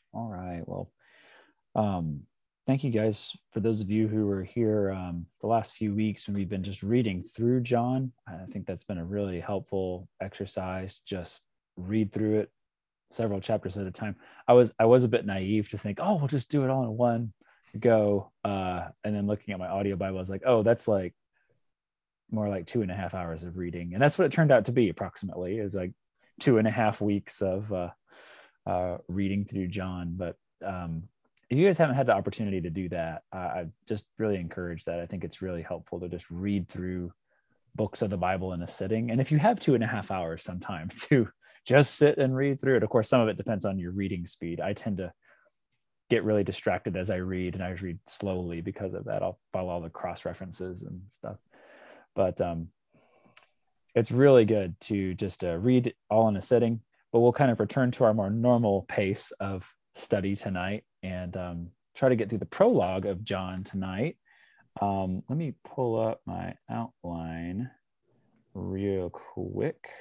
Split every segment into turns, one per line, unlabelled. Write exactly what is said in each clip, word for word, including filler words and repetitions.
All right. Well, um, thank you guys for those of you who were here um, the last few weeks when we've been just reading through John. I think that's been a really helpful exercise. Just read through it several chapters at a time. I was I was a bit naive to think, oh, we'll just do it all in one go. Uh, and then looking at my audio Bible, I was like, oh, that's like more like two and a half hours of reading, and that's what it turned out to be. Approximately, is like two and a half weeks of uh, uh, reading through John. But um, if you guys haven't had the opportunity to do that, uh, I just really encourage that. I think it's really helpful to just read through books of the Bible in a sitting. And if you have two and a half hours sometime to just sit and read through it, of course, some of it depends on your reading speed. I tend to get really distracted as I read, and I read slowly because of that. I'll follow all the cross references and stuff. But um, it's really good to just uh, read all in a sitting. But we'll kind of return to our more normal pace of study tonight and um, try to get through the prologue of John tonight. Um, let me pull up my outline real quick.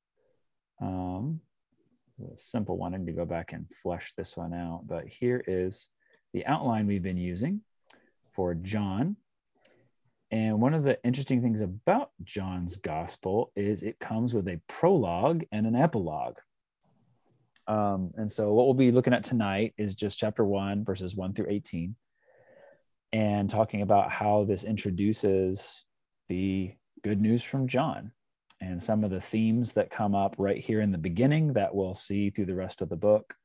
Um, a simple one. I need to go back and flesh this one out. But here is the outline we've been using for John. And one of the interesting things about John's gospel is it comes with a prologue and an epilogue. Um, and so what we'll be looking at tonight is just chapter one, verses one through eighteen, and talking about how this introduces the good news from John and some of the themes that come up right here in the beginning that we'll see through the rest of the book.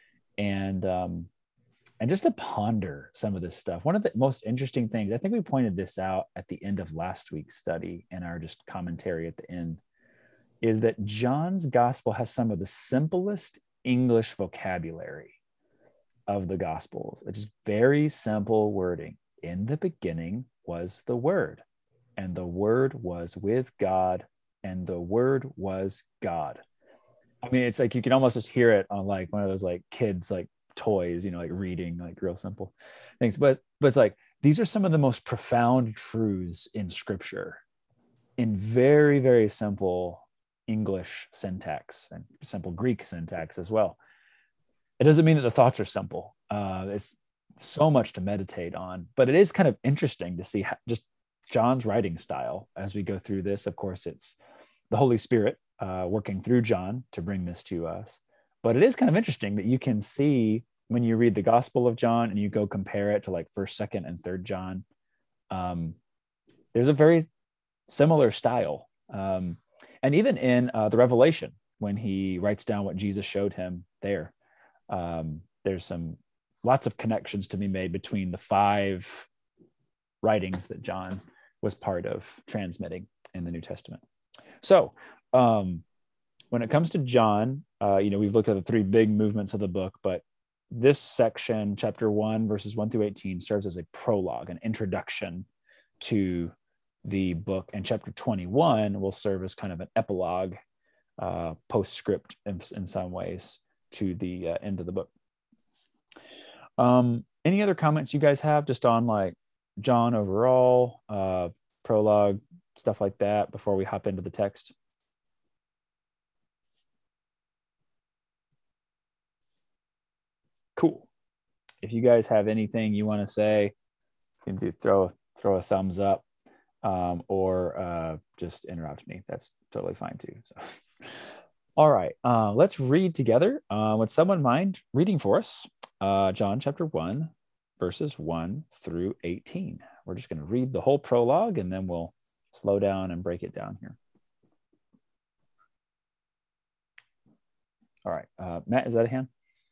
And um, and just to ponder some of this stuff. One of the most interesting things, I think we pointed this out at the end of last week's study in our just commentary at the end, is that John's gospel has some of the simplest English vocabulary of the gospels. It's just very simple wording. In the beginning was the Word, and the Word was with God, and the Word was God. I mean, it's like you can almost just hear it on like one of those like kids like toys, you know, like reading, like real simple things. But but it's like these are some of the most profound truths in Scripture in very, very simple English syntax and simple Greek syntax as well. It doesn't mean that the thoughts are simple. Uh, it's so much to meditate on, but it is kind of interesting to see how, just John's writing style as we go through this. Of course, it's the Holy Spirit uh, working through John to bring this to us. But it is kind of interesting that you can see when you read the Gospel of John and you go compare it to like first, second, and third John, um, there's a very similar style. Um, and even in uh, the Revelation, when he writes down what Jesus showed him there, um, there's some lots of connections to be made between the five writings that John was part of transmitting in the New Testament. So um, when it comes to John, uh, you know, we've looked at the three big movements of the book, but this section, chapter one, verses one through eighteen, serves as a prologue, an introduction to the book. And chapter twenty-one will serve as kind of an epilogue, uh, postscript in, in some ways to the uh, end of the book. Um, any other comments you guys have just on like John overall, uh, prologue, stuff like that before we hop into the text? Cool. If you guys have anything you want to say, you can do throw throw a thumbs up, um, or uh, just interrupt me. That's totally fine too. So, all right, uh, let's read together. Uh, would someone mind reading for us uh, John chapter one, verses one through eighteen? We're just going to read the whole prologue, and then we'll slow down and break it down here. All right, uh, Matt, is that a hand?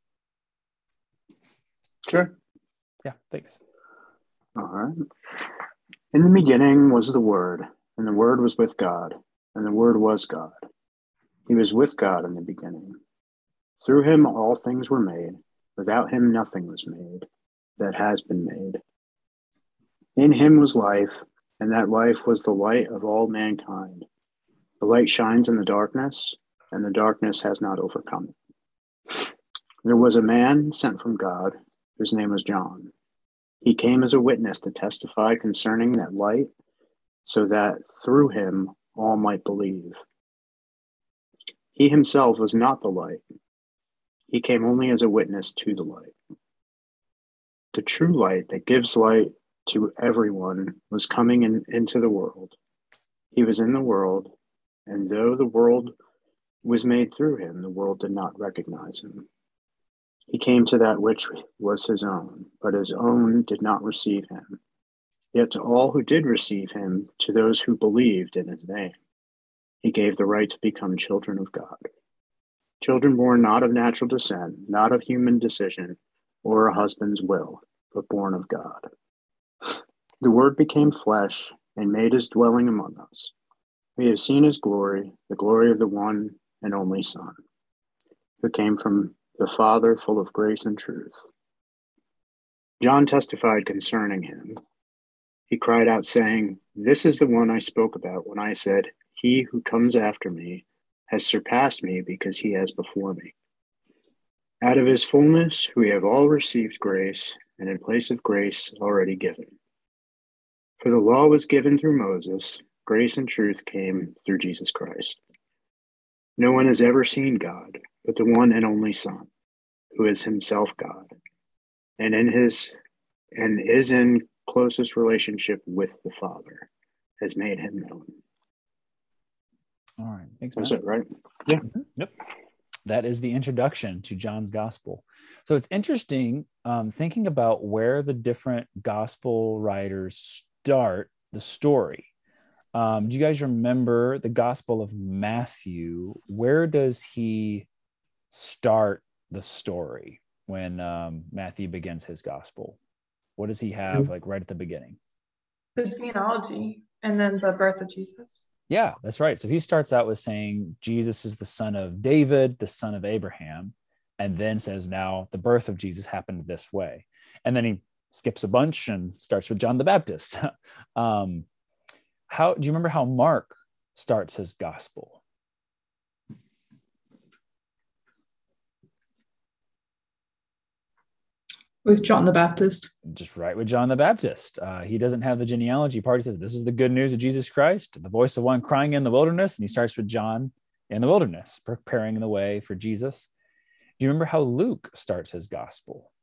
Sure.
Yeah, thanks.
All right. In the beginning was the Word, and the Word was with God, and the Word was God. He was with God in the beginning. Through him all things were made. Without him nothing was made that has been made. In him was life, and that life was the light of all mankind. The light shines in the darkness, and the darkness has not overcome it. There was a man sent from God, whose name was John. He came as a witness to testify concerning that light, so that through him all might believe. He himself was not the light, He came only as a witness to the light. The true light that gives light to everyone was coming in, into the world. He was in the world, and though the world was made through him, the world did not recognize him. He came to that which was his own, but his own did not receive him. Yet to all who did receive him, to those who believed in his name, he gave the right to become children of God. Children born not of natural descent, not of human decision or a husband's will, but born of God. The Word became flesh and made his dwelling among us. We have seen his glory, the glory of the one and only Son, who came from the Father, full of grace and truth. John testified concerning him. He cried out, saying, "This is the one I spoke about when I said, 'He who comes after me has surpassed me because he has before me.' Out of his fullness we have all received grace, and in place of grace already given. For the law was given through Moses, grace and truth came through Jesus Christ. No one has ever seen God, but the one and only Son, who is himself God, and in his and is in closest relationship with the Father, has made him known."
All right. Thanks,
That's
Matt.
it, right? Yeah.
Mm-hmm. Yep. That is the introduction to John's gospel. So it's interesting um, thinking about where the different gospel writers start the story. Um, do you guys remember the Gospel of Matthew? Where does he start the story when um, Matthew begins his gospel? What does he have like right at the beginning?
The genealogy and then the birth of Jesus.
Yeah, that's right. So he starts out with saying Jesus is the son of David, the son of Abraham, and then says now the birth of Jesus happened this way. And then he skips a bunch and starts with John the Baptist. um, how do you remember how Mark starts his gospel?
With John the Baptist.
Just right with John the Baptist. Uh, he doesn't have the genealogy part. He says, this is the good news of Jesus Christ, the voice of one crying in the wilderness. And he starts with John in the wilderness, preparing the way for Jesus. Do you remember how Luke starts his gospel?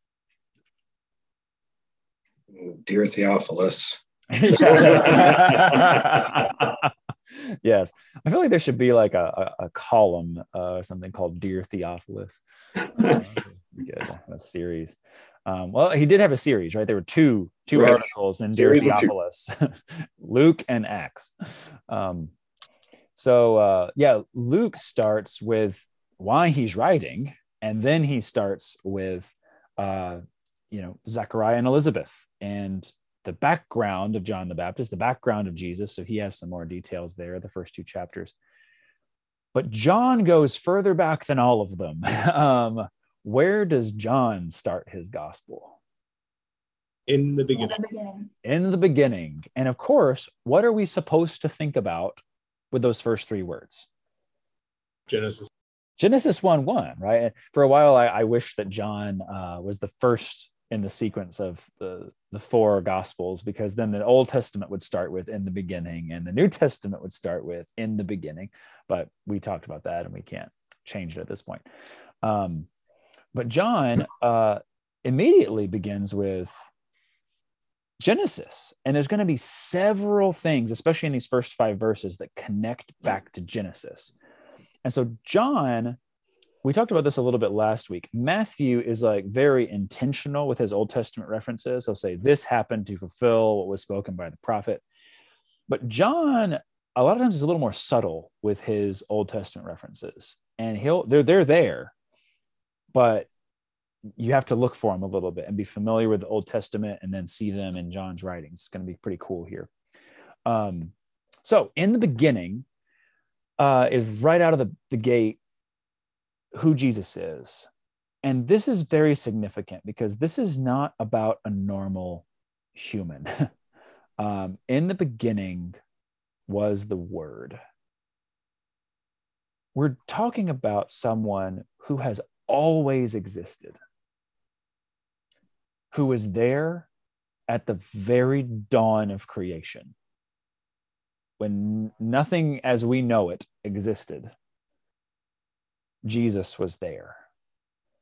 Dear Theophilus.
Yes. Yes. I feel like there should be like a, a, a column, uh, something called Dear Theophilus. Uh, good. A series. Um, well, he did have a series, right? There were two two right. articles in Dear Theophilus, Luke and Acts. Um, so, uh, yeah, Luke starts with why he's writing, and then he starts with, uh, you know, Zechariah and Elizabeth and the background of John the Baptist, the background of Jesus. So he has some more details there, the first two chapters. But John goes further back than all of them. um, Where does John start his gospel?
In the beginning.
In the beginning.
In the beginning. And of course, what are we supposed to think about with those first three words?
Genesis.
Genesis one one, right? For a while, I, I wish that John uh, was the first in the sequence of the, the four gospels, because then the Old Testament would start with in the beginning and the New Testament would start with in the beginning. But we talked about that and we can't change it at this point. Um, But John uh, immediately begins with Genesis. And there's going to be several things, especially in these first five verses, that connect back to Genesis. And so John, we talked about this a little bit last week. Matthew is like very intentional with his Old Testament references. He'll say, this happened to fulfill what was spoken by the prophet. But John, a lot of times, is a little more subtle with his Old Testament references. And he'll they're, they're there. But you have to look for them a little bit and be familiar with the Old Testament and then see them in John's writings. It's going to be pretty cool here. Um, so in the beginning uh, is right out of the, the gate who Jesus is. And this is very significant because this is not about a normal human. um, in the beginning was the Word. We're talking about someone who has always existed, who was there at the very dawn of creation, when nothing as we know it existed. Jesus was there.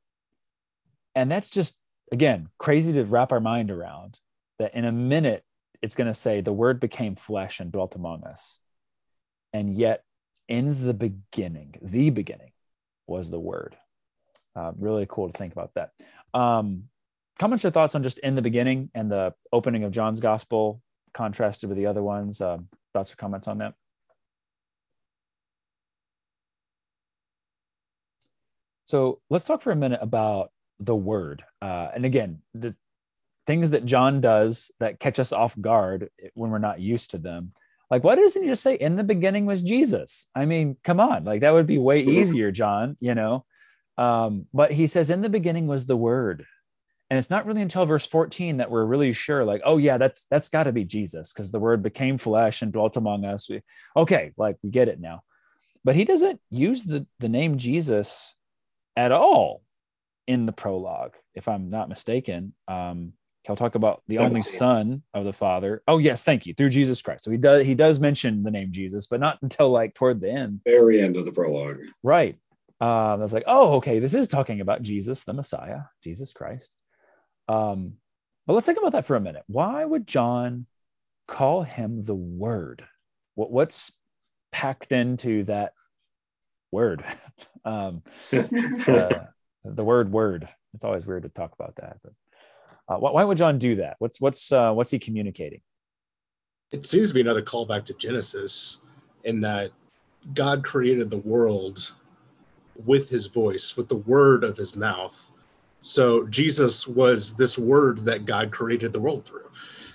And that's just, again, crazy to wrap our mind around, that in a minute, it's going to say the word became flesh and dwelt among us. And yet in the beginning, the beginning was the word. Uh, really cool to think about that. Um, comments or thoughts on just in the beginning and the opening of John's gospel contrasted with the other ones? Uh, thoughts or comments on that? So let's talk for a minute about the word. Uh, and again, the things that John does that catch us off guard when we're not used to them. Like, why doesn't he just say in the beginning was Jesus? I mean, come on, like that would be way easier, John, you know? Um, but he says in the beginning was the word. And it's not really until verse fourteen that we're really sure, like, oh yeah, that's, that's gotta be Jesus, because the word became flesh and dwelt among us. We, okay, like we get it now. But he doesn't use the, the name Jesus at all in the prologue, if I'm not mistaken. Um, he'll talk about the only son of the Father. Oh yes, thank you, through Jesus Christ. So he does he does mention the name Jesus, but not until like toward the end,
very end of the prologue.
Right. Um, I was like, oh, okay, this is talking about Jesus, the Messiah, Jesus Christ. Um, but let's think about that for a minute. Why would John call him the Word? What what's packed into that word? um, uh, the word word. It's always weird to talk about that, but uh, why would John do that? What's what's uh, what's he communicating?
It seems to be another callback to Genesis, in that God created the world with his voice, with the word of his mouth. So Jesus was this word that God created the world through.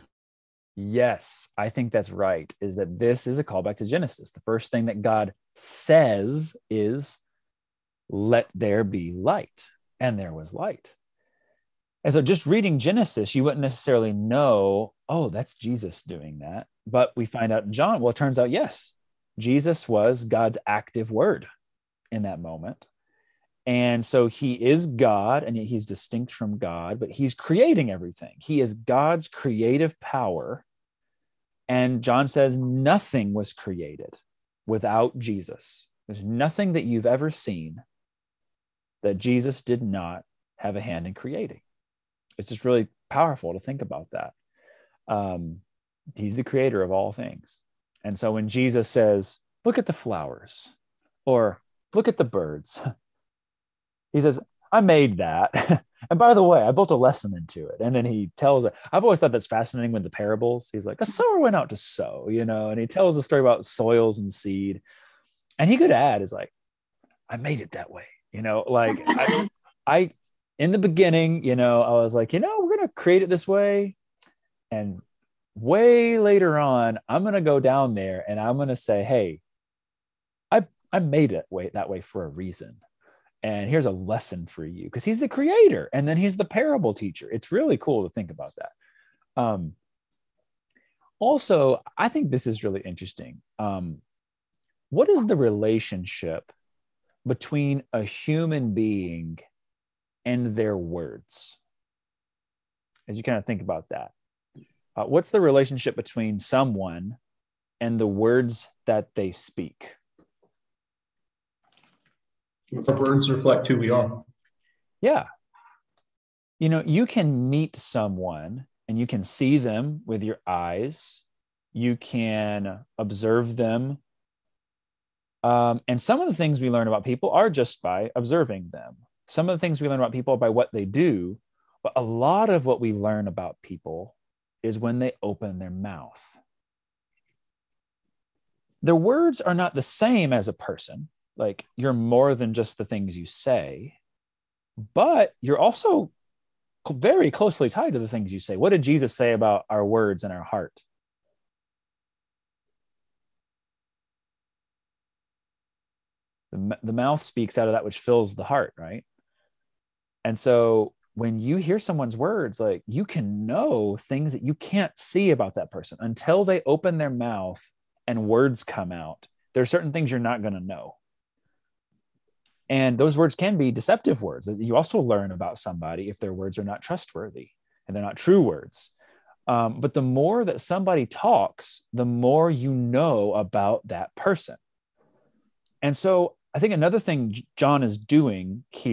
Yes, I think that's right, is that this is a callback to Genesis. The first thing that God says is, let there be light. And there was light. And so just reading Genesis, you wouldn't necessarily know, oh, that's Jesus doing that. But we find out in John, well, it turns out, yes, Jesus was God's active word in that moment. And so he is God, and he's distinct from God, but he's creating everything. He is God's creative power. And John says nothing was created without Jesus. There's nothing that you've ever seen that Jesus did not have a hand in creating. It's just really powerful to think about that. Um, he's the creator of all things. And so when Jesus says, look at the flowers, or look at the birds, he says, I made that. And by the way, I built a lesson into it. And then he tells it. I've always thought that's fascinating with the parables. He's like, a sower went out to sow, you know, and he tells the story about soils and seed. And he could add is like, I made it that way. You know, like I, I, in the beginning, you know, I was like, you know, we're going to create it this way. And way later on, I'm going to go down there and I'm going to say, hey, I, I made it way that way for a reason. And here's a lesson for you, because he's the creator. And then he's the parable teacher. It's really cool to think about that. Um, also, I think this is really interesting. Um, what is the relationship between a human being and their words? As you kind of think about that, uh, what's the relationship between someone and the words that they speak?
Our words reflect who we are.
Yeah. You know, you can meet someone and you can see them with your eyes. You can observe them. Um, and some of the things we learn about people are just by observing them. Some of the things we learn about people are by what they do. But a lot of what we learn about people is when they open their mouth. Their words are not the same as a person. Like, you're more than just the things you say, but you're also very closely tied to the things you say. What did Jesus say about our words and our heart? The, the mouth speaks out of that which fills the heart, right? And so when you hear someone's words, like, you can know things that you can't see about that person until they open their mouth and words come out. There are certain things you're not going to know. And those words can be deceptive words that you also learn about somebody if their words are not trustworthy and they're not true words. Um, but the more that somebody talks, the more you know about that person. And so I think another thing John is doing here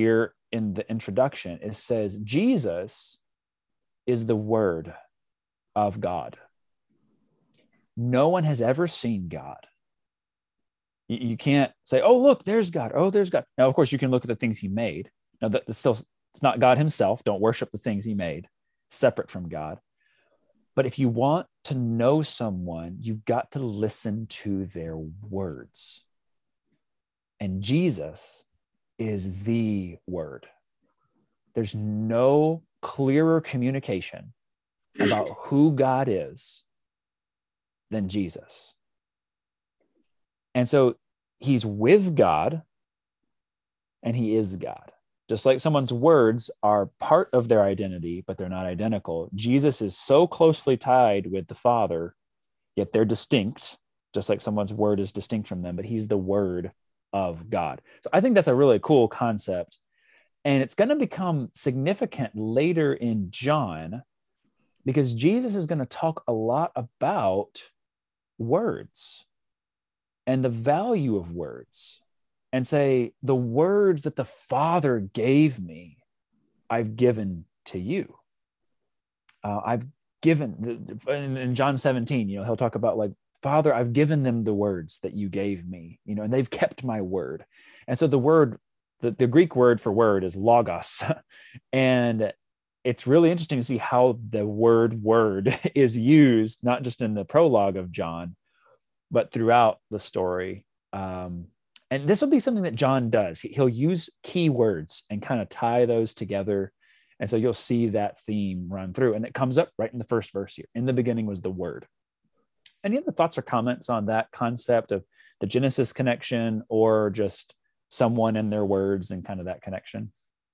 in the introduction. It says Jesus is the Word of God. No one has ever seen God. You, you can't say, oh, look, there's God. Oh, there's God. Now, of course, you can look at the things he made. Now, that's still, it's not God himself. Don't worship the things he made, separate from God. But if you want to know someone, you've got to listen to their words. And Jesus is the Word. There's no clearer communication about who God is than Jesus. And so he's with God and he is God. Just like someone's words are part of their identity, but they're not identical. Jesus is so closely tied with the Father, yet they're distinct, just like someone's word is distinct from them, but he's the Word of God. So I think that's a really cool concept. And it's going to become significant later in John, because Jesus is going to talk a lot about words and the value of words, and say, the words that the Father gave me, I've given to you. Uh, I've given, in, in John seventeen, you know, he'll talk about like, Father, I've given them the words that you gave me, you know, and they've kept my word. And so the word, the, the Greek word for word is logos. And it's really interesting to see how the word word is used, not just in the prologue of John, but throughout the story. Um, And this will be something that John does. He'll use key words and kind of tie those together. And so you'll see that theme run through. And it comes up right in the first verse here. In the beginning was the Word. Any other thoughts or comments on that concept of the Genesis connection, or just someone and their words and kind of that connection?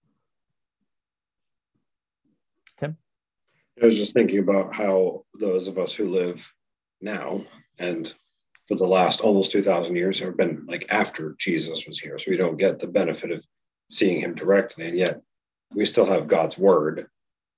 Tim?
I was just thinking about how those of us who live now and for the last almost two thousand years have been like after Jesus was here. So we don't get the benefit of seeing him directly. And yet we still have God's word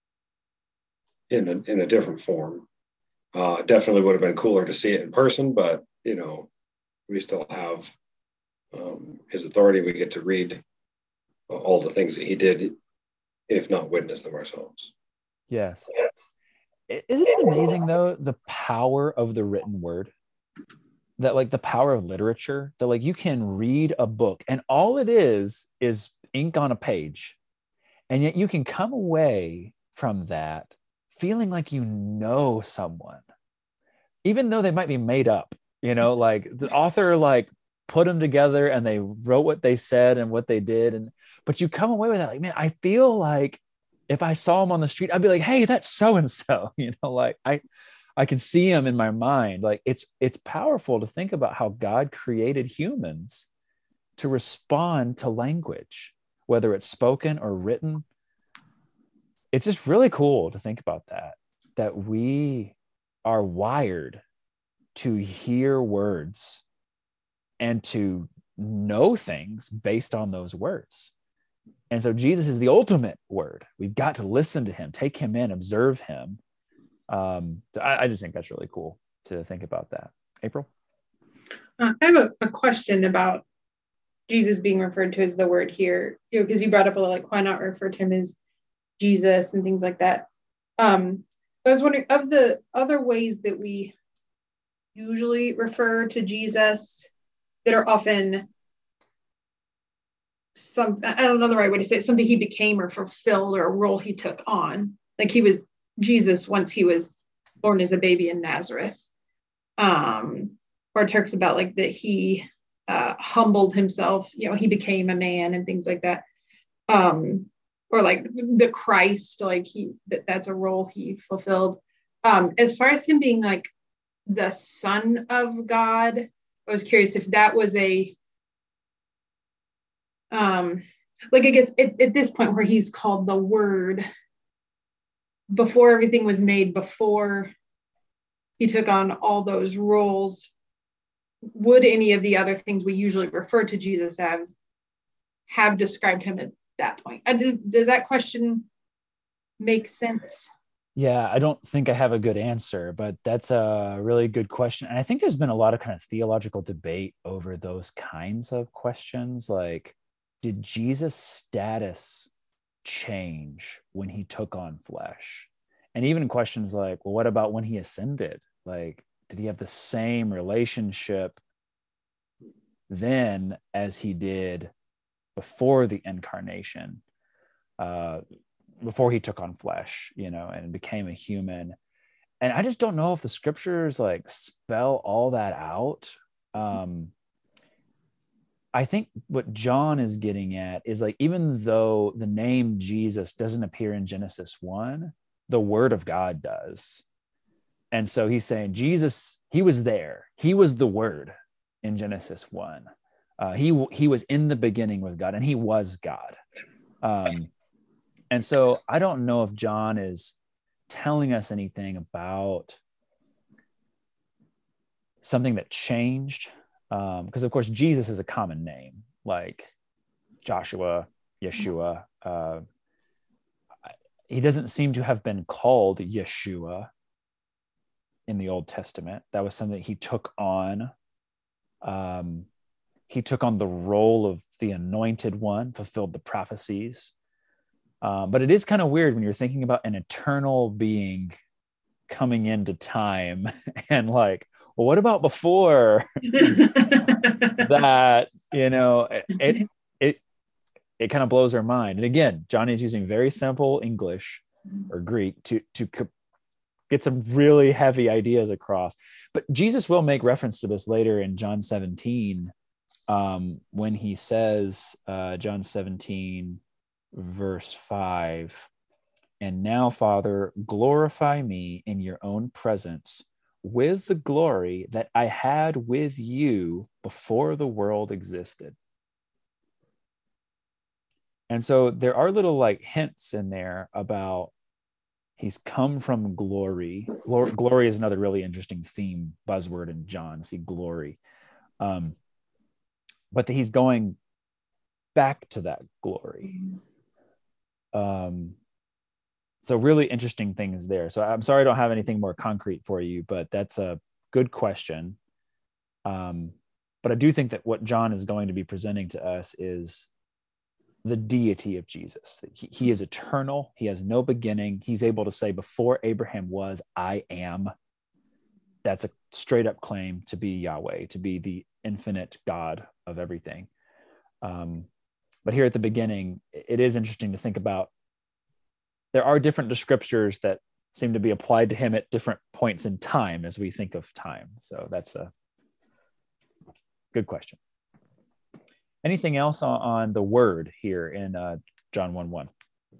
in a, in a different form. Uh, definitely would have been cooler to see it in person, but, you know, we still have um, his authority. We get to read uh, all the things that he did, if not witness them ourselves.
Yes. Isn't it amazing, though, the power of the written word? That like the power of literature, that like you can read a book and all it is is ink on a page. And yet you can come away from that feeling like you know someone, even though they might be made up, you know, like the author like put them together and they wrote what they said and what they did. And, but you come away with that, like, man, I feel like if I saw him on the street, I'd be like, hey, that's so-and-so, you know, like I, I can see him in my mind. Like it's, it's powerful to think about how God created humans to respond to language, whether it's spoken or written. It's just really cool to think about that, that we are wired to hear words and to know things based on those words. And so Jesus is the ultimate word. We've got to listen to him, take him in, observe him. Um, so I, I just think that's really cool to think about that. April?
Uh, I have a, a question about Jesus being referred to as the word here, you know, because you brought up a like, why not refer to him as Jesus and things like that. Um, I was wondering, of the other ways that we usually refer to Jesus that are often some, I don't know the right way to say it, something he became or fulfilled or a role he took on. Like he was Jesus once he was born as a baby in Nazareth. Um, or it talks about like that he uh, humbled himself, you know, he became a man and things like that. Um, or like the Christ, like he, that, that's a role he fulfilled. Um, as far as him being like the Son of God, I was curious if that was a, um, like, I guess at, at this point where he's called the Word, before everything was made, before he took on all those roles, would any of the other things we usually refer to Jesus as have described him at that point? Uh, does, does that question make sense?
Yeah, I don't think I have a good answer, but that's a really good question. And I think there's been a lot of kind of theological debate over those kinds of questions. Like, did Jesus' status change when he took on flesh? And even questions like, well, what about when he ascended? Like, did he have the same relationship then as he did before the incarnation, uh, before he took on flesh, you know, and became a human? And I just don't know if the scriptures like spell all that out. Um, I think what John is getting at is like, even though the name Jesus doesn't appear in Genesis one, the word of God does. And so he's saying Jesus, he was there. He was the word in Genesis one. Uh, he, he was in the beginning with God, and he was God. Um, and so I don't know if John is telling us anything about something that changed. Um, because of course, Jesus is a common name, like Joshua, Yeshua. Uh, he doesn't seem to have been called Yeshua in the Old Testament. That was something he took on. Um, he took on the role of the anointed one, fulfilled the prophecies. Um, but it is kind of weird when you're thinking about an eternal being coming into time and like, well, what about before that? You know, it it it kind of blows our mind. And again, Johnny is using very simple English or Greek to to get some really heavy ideas across. But Jesus will make reference to this later in John seventeen, um, when he says, uh, John seventeen, verse five, and now, Father, glorify me in your own presence with the glory that I had with you before the world existed. And so there are little like hints in there about he's come from glory. Glor- glory is another really interesting theme buzzword in John. See, glory. Um, but that he's going back to that glory. Um, so really interesting things there. So I'm sorry I don't have anything more concrete for you, but that's a good question. Um, but I do think that what John is going to be presenting to us is the deity of Jesus. He, he is eternal. He has no beginning. He's able to say, before Abraham was, I am. That's a straight up claim to be Yahweh, to be the infinite God of everything. Um, but here at the beginning, it is interesting to think about. There are different descriptors that seem to be applied to him at different points in time as we think of time. So that's a good question. Anything else on, on the word here in uh, John one one?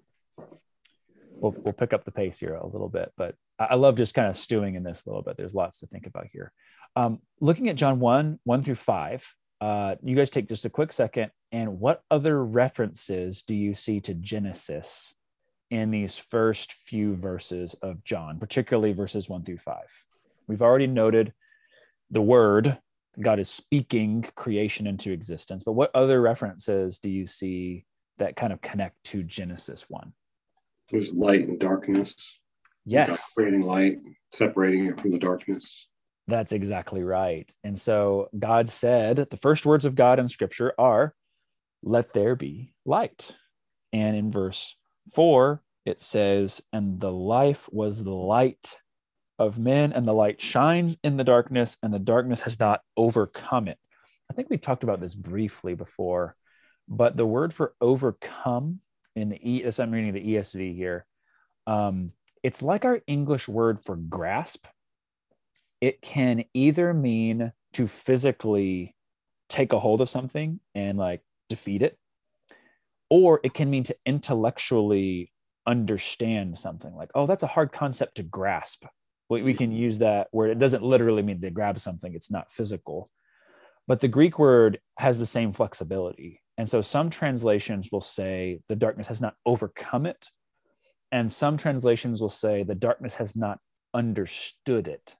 We'll, we'll pick up the pace here a little bit, but I love just kind of stewing in this a little bit. There's lots to think about here. Um, looking at John one, one through five, uh, you guys take just a quick second. And what other references do you see to Genesis in these first few verses of John, particularly verses one through five? We've already noted the word, God is speaking creation into existence, but what other references do you see that kind of connect to Genesis one?
There's light and darkness.
Yes.
God creating light, separating it from the darkness.
That's exactly right. And so God said, the first words of God in scripture are, let there be light. And in verse four, it says, and the life was the light of men, and the light shines in the darkness, and the darkness has not overcome it. I think we talked about this briefly before, but the word for overcome in the E, as I'm reading the E S V here, um, it's like our English word for grasp. It can either mean to physically take a hold of something and like defeat it, or it can mean to intellectually understand something. Like, oh, that's a hard concept to grasp. We, we can use that word. It doesn't literally mean to grab something. It's not physical. But the Greek word has the same flexibility. And so some translations will say the darkness has not overcome it. And some translations will say the darkness has not understood it.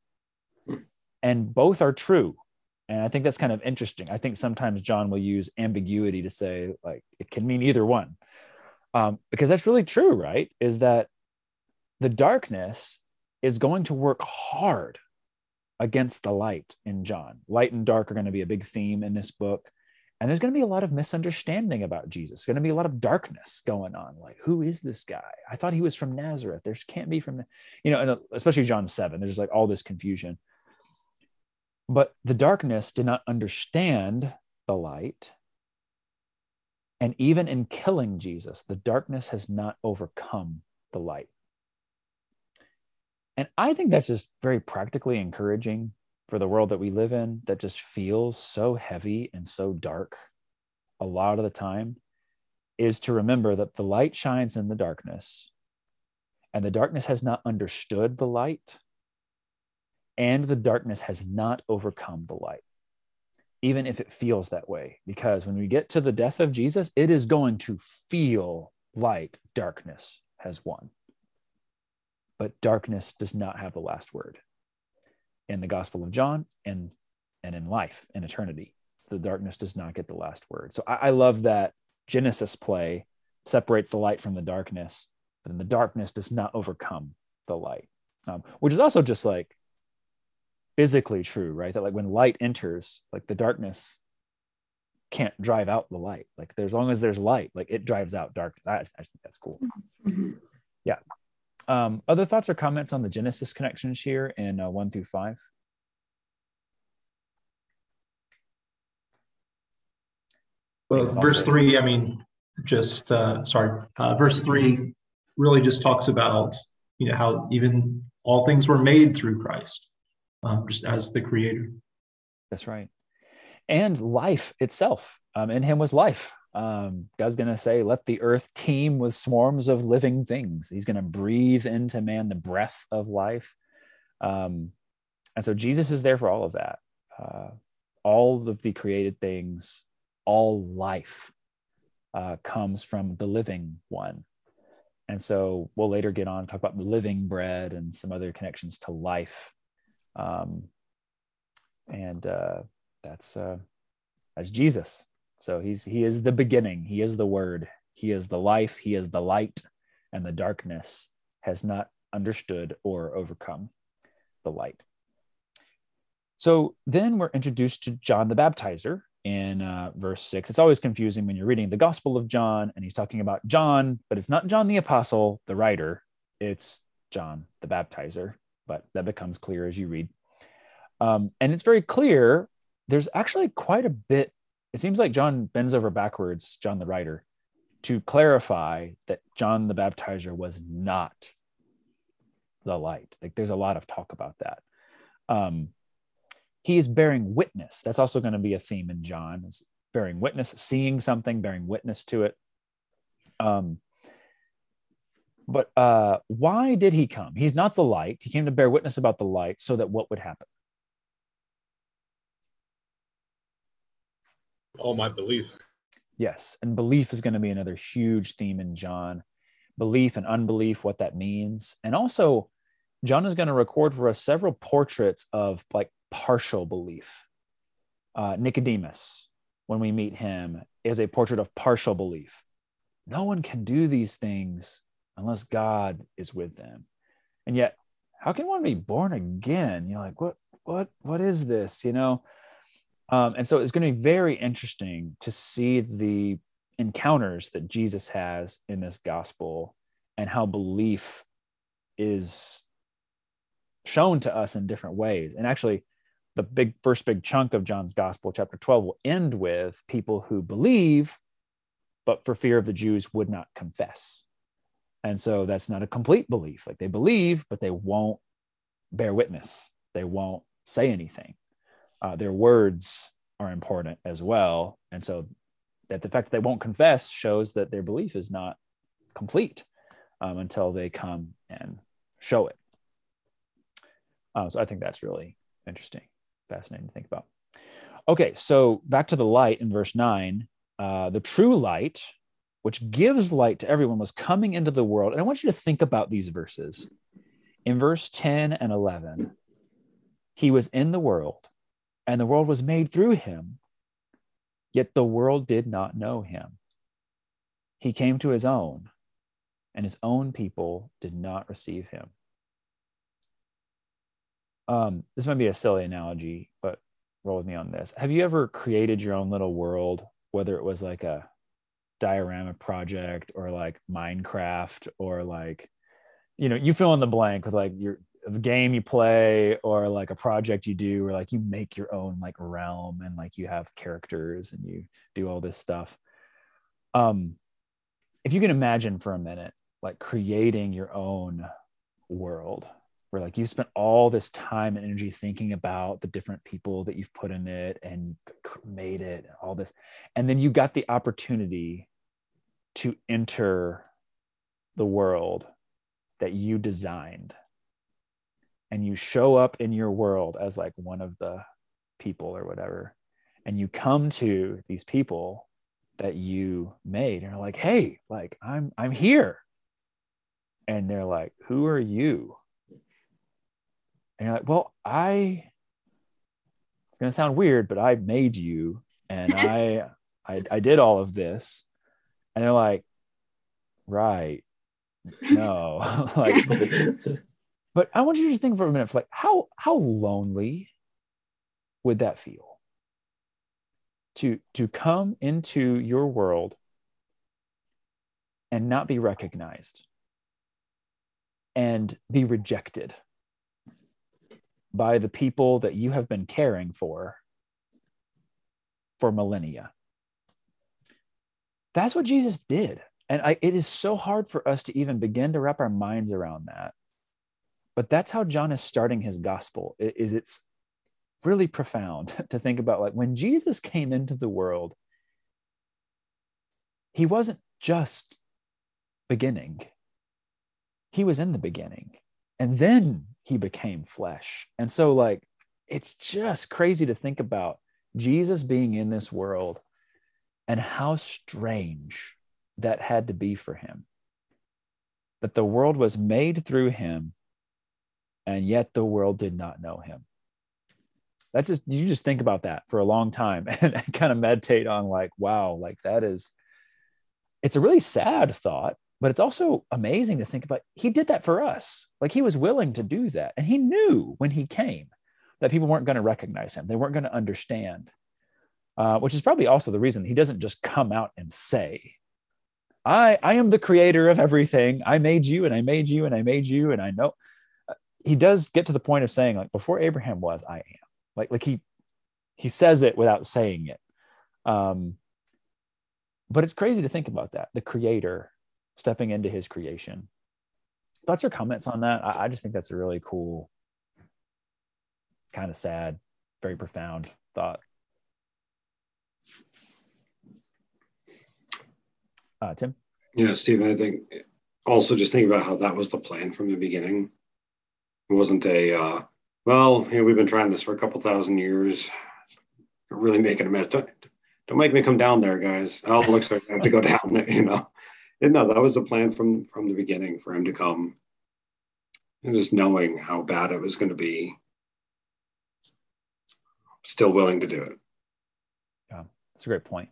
And both are true. And I think that's kind of interesting. I think sometimes John will use ambiguity to say, like, it can mean either one. Um, because that's really true, right? Is that the darkness is going to work hard against the light in John. Light and dark are going to be a big theme in this book. And there's going to be a lot of misunderstanding about Jesus. There's going to be a lot of darkness going on. Like, who is this guy? I thought he was from Nazareth. There can't be from, you know, and especially John seven, there's like all this confusion. But the darkness did not understand the light. And even in killing Jesus, the darkness has not overcome the light. And I think that's just very practically encouraging for the world that we live in, that just feels so heavy and so dark a lot of the time, is to remember that the light shines in the darkness, and the darkness has not understood the light, and the darkness has not overcome the light, even if it feels that way. Because when we get to the death of Jesus, it is going to feel like darkness has won. But darkness does not have the last word. In the Gospel of John and, and in life, in eternity, the darkness does not get the last word. So I, I love that Genesis play separates the light from the darkness, but then the darkness does not overcome the light, um, which is also just like physically true, right? That like when light enters, like the darkness can't drive out the light. Like there's, as long as there's light, like it drives out darkness. I, I just think that's cool.
Mm-hmm.
Yeah. Um, other thoughts or comments on the Genesis connections here in uh, one through five?
Well, verse three, I mean, just, uh, sorry, uh, verse three really just talks about, you know, how even all things were made through Christ, um, just as the creator.
That's right. And life itself, um, in him was life. Um, God's going to say, let the earth teem with swarms of living things. He's going to breathe into man the breath of life. Um, and so Jesus is there for all of that. Uh, all of the created things, all life uh, comes from the living one. And so we'll later get on and talk about the living bread and some other connections to life. Um, and uh, that's, uh, that's Jesus. So he's he is the beginning. He is the word. He is the life. He is the light, and the darkness has not understood or overcome the light. So then we're introduced to John the Baptizer in uh, verse six. It's always confusing when you're reading the Gospel of John and he's talking about John, but it's not John the Apostle, the writer. It's John the Baptizer, but that becomes clear as you read. Um, and it's very clear. There's actually quite a bit. It seems like John bends over backwards, John the writer, to clarify that John the Baptizer was not the light. Like there's a lot of talk about that. Um, he is bearing witness. That's also going to be a theme in John, is bearing witness, seeing something, bearing witness to it. Um, but uh, why did he come? He's not the light. He came to bear witness about the light so that what would happen?
All my belief.
Yes. And belief is going to be another huge theme in John. Belief and unbelief, what that means. And also, John is going to record for us several portraits of like partial belief. Uh, Nicodemus, when we meet him, is a portrait of partial belief. No one can do these things unless God is with them. And yet, how can one be born again? You're like, what, what, what is this? You know? Um, and so it's going to be very interesting to see the encounters that Jesus has in this gospel and how belief is shown to us in different ways. And actually, the big first big chunk of John's gospel, chapter twelve, will end with people who believe, but for fear of the Jews would not confess. And so that's not a complete belief. Like they believe, but they won't bear witness. They won't say anything. Uh, their words are important as well. And so that the fact that they won't confess shows that their belief is not complete um, until they come and show it. Uh, so I think that's really interesting, fascinating to think about. Okay, so back to the light in verse nine. Uh, the true light, which gives light to everyone, was coming into the world. And I want you to think about these verses. In verse ten and eleven, he was in the world, and the world was made through him, yet the world did not know him. He came to his own, and his own people did not receive him. Um, this might be a silly analogy, but roll with me on this. Have you ever created your own little world, whether it was like a diorama project or like Minecraft or like, you know, you fill in the blank with like your the game you play or like a project you do, or like you make your own like realm and like you have characters and you do all this stuff. Um, if you can imagine for a minute, like creating your own world where like you spent all this time and energy thinking about the different people that you've put in it and made it, all this, and then you got the opportunity to enter the world that you designed, and you show up in your world as like one of the people or whatever, and you come to these people that you made and are like, hey, like I'm I'm here. And they're like, who are you? And you're like, well, I, it's going to sound weird, but I made you and I, I, I did all of this. And they're like, right. No. Like, but I want you to just think for a minute, for like how, how lonely would that feel? To, to come into your world and not be recognized and be rejected by the people that you have been caring for for millennia. That's what Jesus did. And I, it is so hard for us to even begin to wrap our minds around that. But that's how John is starting his gospel. It, is it's really profound to think about, like, when Jesus came into the world, he wasn't just beginning. He was in the beginning, and then he became flesh. And so, like, it's just crazy to think about Jesus being in this world and how strange that had to be for him. That the world was made through him, and yet the world did not know him. That's just, you just think about that for a long time and, and kind of meditate on, like, wow, like that is, it's a really sad thought, but it's also amazing to think about. He did that for us. Like, he was willing to do that. And he knew when he came that people weren't going to recognize him. They weren't going to understand, uh, which is probably also the reason he doesn't just come out and say, I, I am the creator of everything. I made you and I made you and I made you. And I know. He does get to the point of saying, like, before Abraham was, I am. Like, like he, he says it without saying it. Um, but it's crazy to think about that. The creator stepping into his creation. Thoughts or comments on that? I, I just think that's a really cool, kind of sad, very profound thought. Uh, Tim?
Yeah, Stephen, I think also just think about how that was the plan from the beginning. It wasn't a, uh, well, you know, we've been trying this for a couple thousand years. We're really making a mess. Don't, don't make me come down there, guys. Oh, it looks like I have to go down there, you know. And no, that was the plan from, from the beginning, for him to come. And just knowing how bad it was going to be, still willing to do it.
Yeah, that's a great point.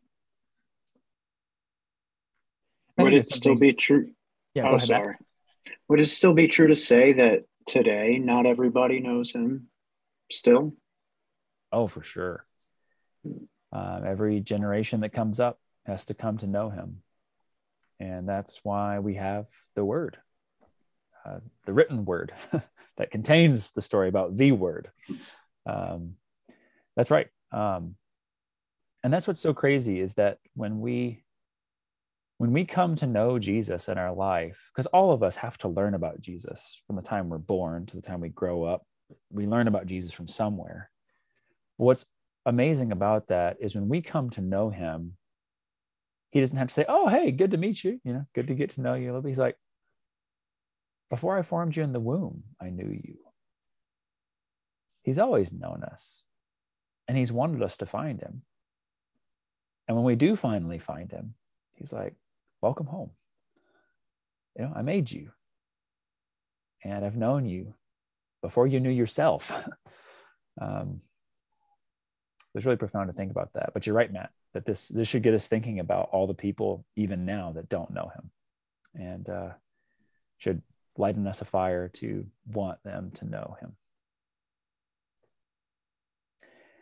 Would it still be true?
Yeah, go
oh,
ahead,
sorry. Matt. Would it still be true to say that today not everybody knows him still?
Oh, for sure. Um, every generation that comes up has to come to know him. And that's why we have the word, uh, the written word that contains the story about the word. Um, that's right. Um, and that's what's so crazy, is that when we when we come to know Jesus in our life, because all of us have to learn about Jesus from the time we're born to the time we grow up, we learn about Jesus from somewhere. What's amazing about that is when we come to know him, he doesn't have to say, oh, hey, good to meet you. You know, good to get to know you a little bit. He's like, before I formed you in the womb, I knew you. He's always known us, and he's wanted us to find him. And when we do finally find him, he's like, welcome home. You know, I made you, and I've known you before you knew yourself. um, it's really profound to think about that. But you're right, Matt, that this this should get us thinking about all the people even now that don't know him, and uh, should lighten us a fire to want them to know him.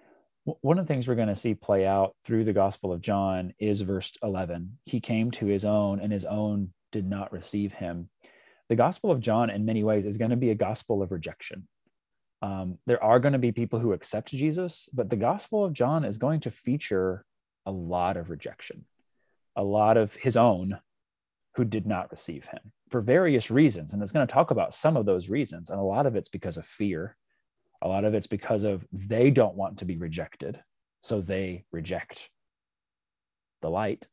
One of the things we're going to see play out through the Gospel of John is verse eleven. He came to his own, and his own did not receive him. The Gospel of John, in many ways, is going to be a gospel of rejection. Um, there are going to be people who accept Jesus, but the Gospel of John is going to feature a lot of rejection, a lot of his own who did not receive him for various reasons. And it's going to talk about some of those reasons. And a lot of it's because of fear. A lot of it's because of they don't want to be rejected, so they reject the light.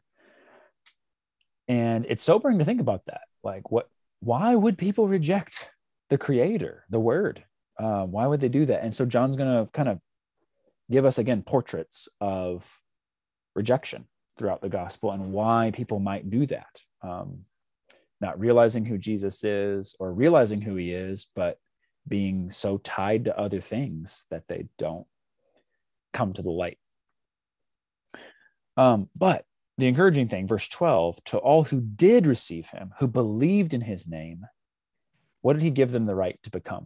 And it's sobering to think about that. Like, what? Why would people reject the Creator, the Word? Uh, why would they do that? And so John's going to kind of give us, again, portraits of rejection throughout the gospel and why people might do that. Um, not realizing who Jesus is or realizing who he is, but being so tied to other things that they don't come to the light. Um, but the encouraging thing, verse twelve, to all who did receive him, who believed in his name, what did he give them the right to become?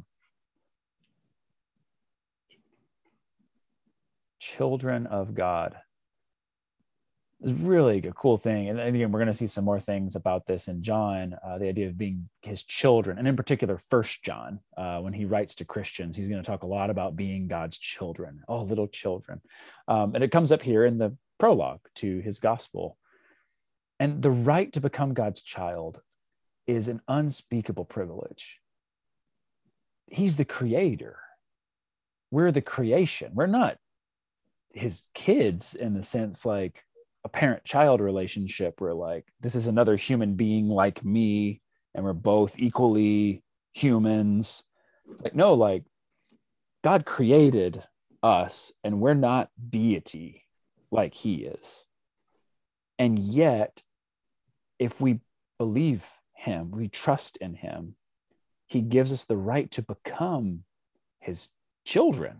Children of God. It's really a cool thing. And again, we're going to see some more things about this in John, uh, the idea of being his children, and in particular, First John, uh, when he writes to Christians, he's going to talk a lot about being God's children, oh, little children. Um, and it comes up here in the prologue to his gospel. And the right to become God's child is an unspeakable privilege. He's the creator. We're the creation. We're not his kids in the sense like a parent-child relationship where like, this is another human being like me, and we're both equally humans. Like, no, like God created us and we're not deity like he is. And yet, if we believe him, we trust in him, he gives us the right to become his children.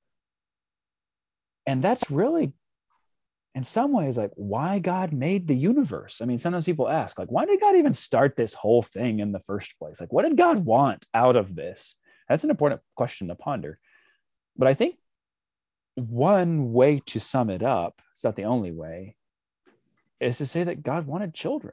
And that's really, in some ways, like why God made the universe. I mean, sometimes people ask, like, why did God even start this whole thing in the first place? Like, what did God want out of this? That's an important question to ponder. But I think one way to sum it up, it's not the only way, is to say that God wanted children.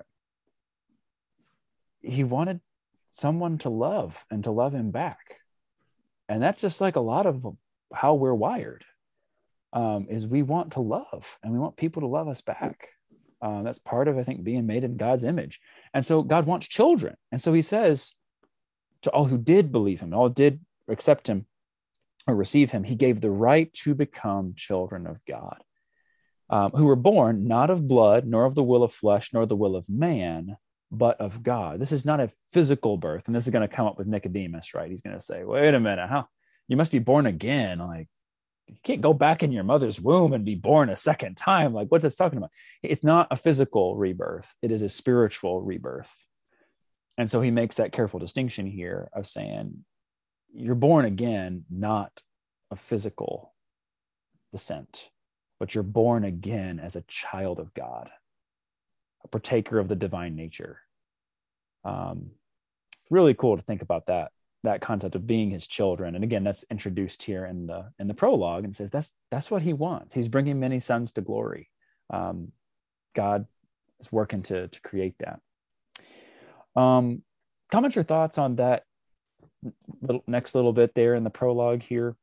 He wanted someone to love and to love him back. And that's just like a lot of how we're wired, um, is we want to love and we want people to love us back. Uh, that's part of, I think, being made in God's image. And so God wants children. And so he says to all who did believe him, all did accept him or receive him, he gave the right to become children of God, um, who were born not of blood, nor of the will of flesh, nor the will of man, but of God. This is not a physical birth. And this is going to come up with Nicodemus, right? He's going to say, wait a minute, how you must be born again. Like, you can't go back in your mother's womb and be born a second time. Like, what's this talking about? It's not a physical rebirth. It is a spiritual rebirth. And so he makes that careful distinction here of saying, you're born again, not a physical descent, but you're born again as a child of God, a partaker of the divine nature. Um, really cool to think about that, that concept of being his children. And again, that's introduced here in the in the prologue, and says that's that's what he wants. He's bringing many sons to glory. Um, God is working to to create that. Um, comments or thoughts on that little next little bit there in the prologue here?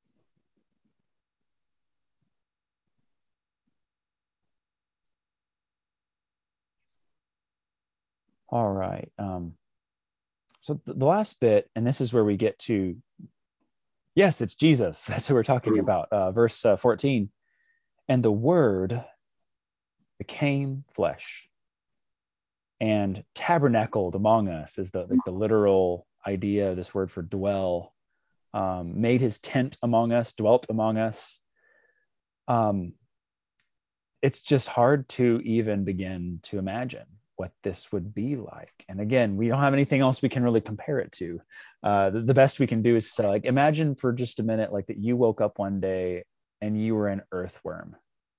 All right. Um, so th- the last bit, and this is where we get to, yes, it's Jesus. That's who we're talking about. Uh, verse uh, fourteen. And the Word became flesh and tabernacled among us, is the, like the literal idea of this word for dwell. Um, made his tent among us, dwelt among us. Um, it's just hard to even begin to imagine what this would be like. And again, we don't have anything else we can really compare it to. Uh, the, the best we can do is say, like, imagine for just a minute, like that you woke up one day and you were an earthworm.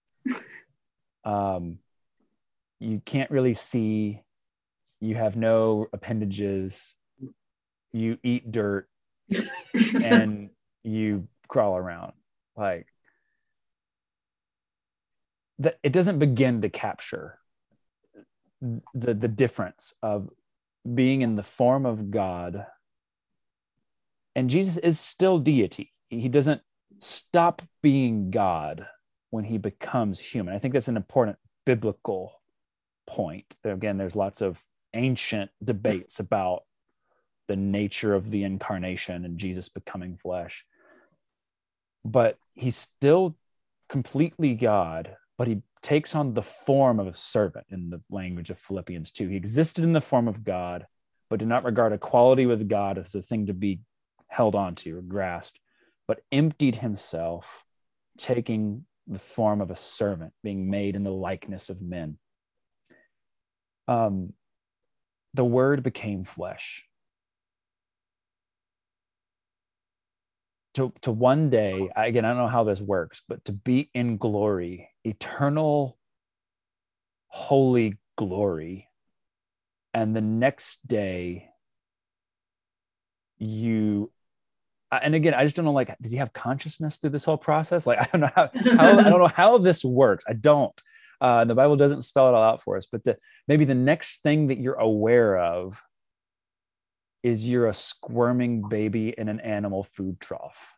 Um, you can't really see, you have no appendages, you eat dirt, and you crawl around. Like, that it doesn't begin to capture the, the difference of being in the form of God. And Jesus is still deity. He doesn't stop being God when he becomes human. I think that's an important biblical point. Again, there's lots of ancient debates about the nature of the incarnation and Jesus becoming flesh. But he's still completely God, but he takes on the form of a servant in the language of Philippians two. He existed in the form of God, but did not regard equality with God as a thing to be held onto or grasped, but emptied himself, taking the form of a servant, being made in the likeness of men. Um, the Word became flesh. To, to one day, again, I don't know how this works, but to be in glory, eternal, holy glory, and the next day, you, and again, I just don't know, like, did he have consciousness through this whole process? Like, I don't know how, how I don't know how this works. I don't. Uh, the Bible doesn't spell it all out for us, but the, maybe the next thing that you're aware of is you're a squirming baby in an animal food trough.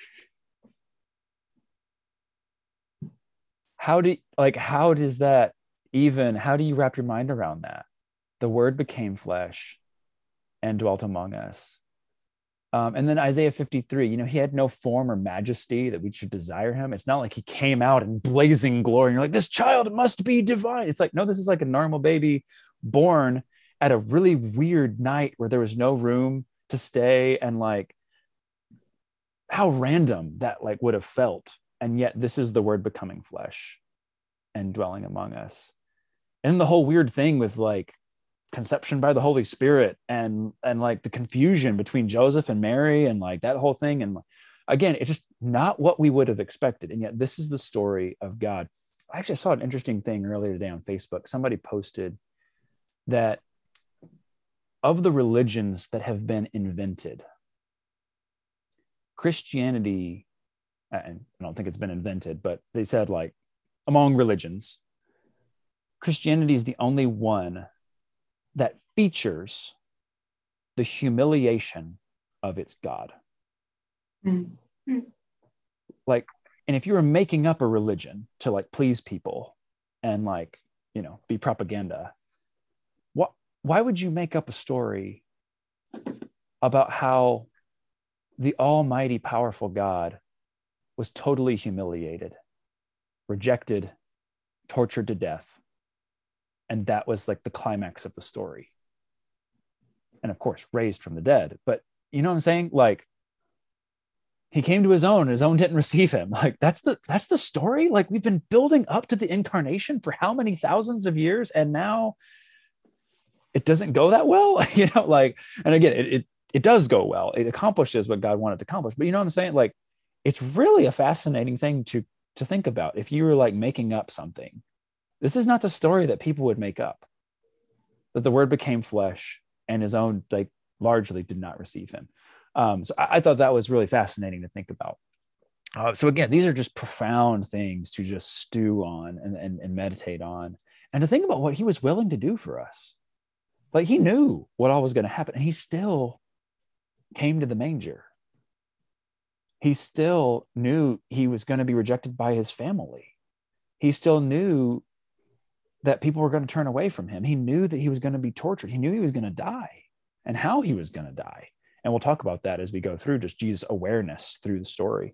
How do, like, how does that even, how do you wrap your mind around that? The Word became flesh and dwelt among us. Um, and then Isaiah fifty-three, you know, he had no form or majesty that we should desire him. It's not like he came out in blazing glory and you're like, this child must be divine. It's like, no, this is like a normal baby born at a really weird night where there was no room to stay, and like how random that like would have felt. And yet this is the Word becoming flesh and dwelling among us. And the whole weird thing with like conception by the Holy Spirit and and like the confusion between Joseph and Mary and like that whole thing. And again, it's just not what we would have expected. And yet this is the story of God. I actually saw an interesting thing earlier today on Facebook. Somebody posted that of the religions that have been invented, Christianity, and I don't think it's been invented, but they said like among religions, Christianity is the only one that features the humiliation of its God. Mm-hmm. Like, and if you were making up a religion to like please people and like, you know, be propaganda, what, why would you make up a story about how the almighty powerful God was totally humiliated, rejected, tortured to death? And that was like the climax of the story. And of course, raised from the dead. But you know what I'm saying? Like, he came to his own, and his own didn't receive him. Like, that's the that's the story. Like, we've been building up to the incarnation for how many thousands of years, and now it doesn't go that well. You know, like, and again, it, it it does go well. It accomplishes what God wanted to accomplish. But you know what I'm saying? Like, it's really a fascinating thing to to think about. If you were like making up something, this is not the story that people would make up. That the Word became flesh, and his own like largely did not receive him. Um, so I, I thought that was really fascinating to think about. Uh, so again, these are just profound things to just stew on and, and, and meditate on, and to think about what he was willing to do for us. Like, he knew what all was going to happen, and he still came to the manger. He still knew he was going to be rejected by his family. He still knew that people were going to turn away from him. He knew that he was going to be tortured. He knew he was going to die, and how he was going to die. And we'll talk about that as we go through just Jesus' awareness through the story.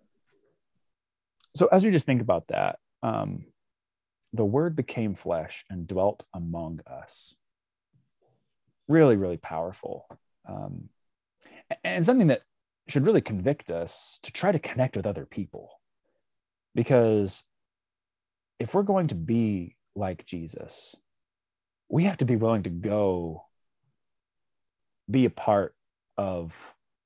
So as we just think about that, um, the Word became flesh and dwelt among us. Really, really powerful. Um, and something that should really convict us to try to connect with other people. Because if we're going to be like Jesus, we have to be willing to go be a part of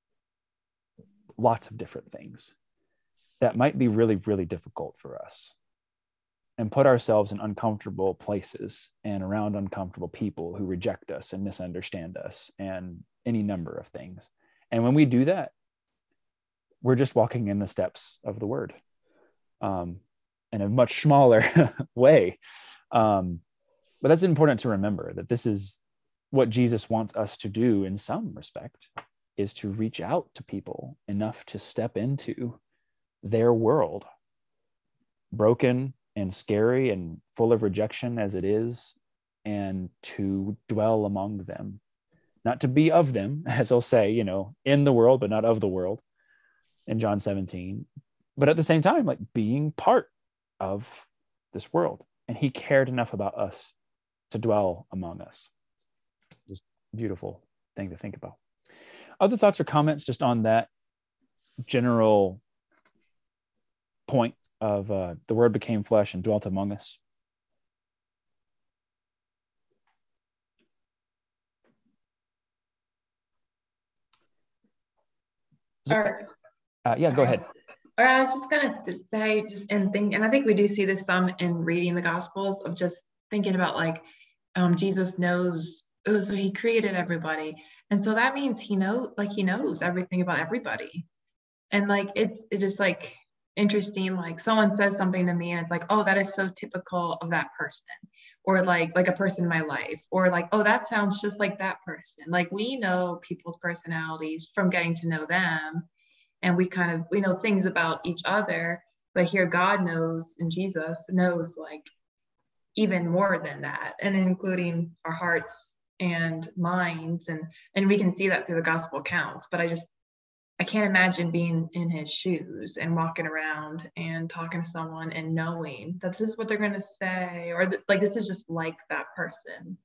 lots of different things that might be really, really difficult for us, and put ourselves in uncomfortable places and around uncomfortable people who reject us and misunderstand us and any number of things. And when we do that, we're just walking in the steps of the Word. Um, in a much smaller way. Um, but that's important to remember, that this is what Jesus wants us to do in some respect, is to reach out to people enough to step into their world, broken and scary and full of rejection as it is, and to dwell among them, not to be of them, as he'll say, you know, in the world, but not of the world in John seventeen, but at the same time, like being part of this world. And he cared enough about us to dwell among us. It's a beautiful thing to think about. Other thoughts or comments just on that general point of uh, the word became flesh and dwelt among us?
Or,
uh, yeah, go ahead.
Or I was just gonna say, and think, and I think we do see this some in reading the Gospels, of just thinking about like um, Jesus knows, oh, so he created everybody, and so that means he know, like he knows everything about everybody, and like it's it's just like interesting. Like someone says something to me, and it's like, oh, that is so typical of that person, or like like a person in my life, or like, oh, that sounds just like that person. Like we know people's personalities from getting to know them. And we kind of, we know things about each other, but here God knows, and Jesus knows like even more than that, and including our hearts and minds. And, and we can see that through the gospel accounts, but I just, I can't imagine being in his shoes and walking around and talking to someone and knowing that this is what they're going to say, or th- like, this is just like that person.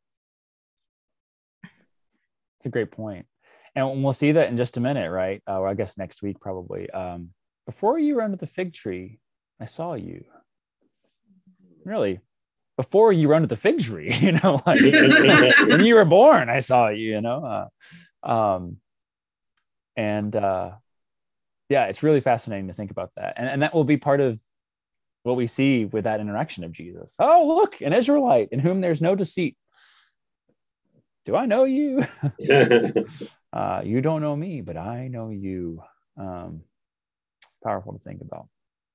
It's a great point. And we'll see that in just a minute, right? Uh, or I guess next week, probably. Um, before you were under the fig tree, I saw you. Really? Before you were under the fig tree, you know, like when you were born, I saw you, you know? Uh, um, and uh, yeah, it's really fascinating to think about that. And, and that will be part of what we see with that interaction of Jesus. Oh, look, an Israelite in whom there's no deceit. Do I know you? Uh, you don't know me, but I know you. Um, powerful to think about.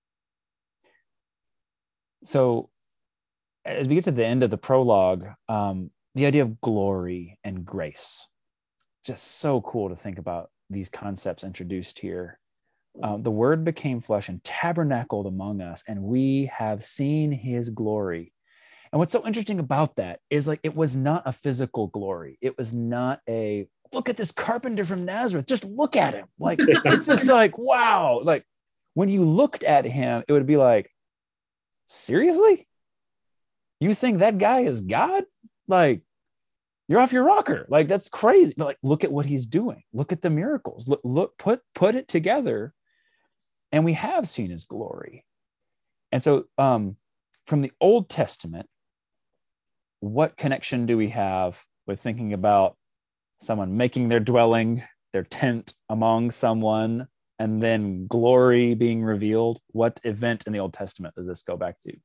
So as we get to the end of the prologue, um, the idea of glory and grace, just so cool to think about these concepts introduced here. Uh, the word became flesh and tabernacled among us, and we have seen his glory. And what's so interesting about that is like, it was not a physical glory. It was not a, look at this carpenter from Nazareth. Just look at him. Like, it's just like, wow. Like when you looked at him, it would be like, seriously? You think that guy is God? Like, you're off your rocker. Like, that's crazy. But like, look at what he's doing. Look at the miracles. Look, look, put, put it together. And we have seen his glory. And so um, from the Old Testament, what connection do we have with thinking about someone making their dwelling, their tent among someone, and then glory being revealed? What event in the Old Testament does this go back to?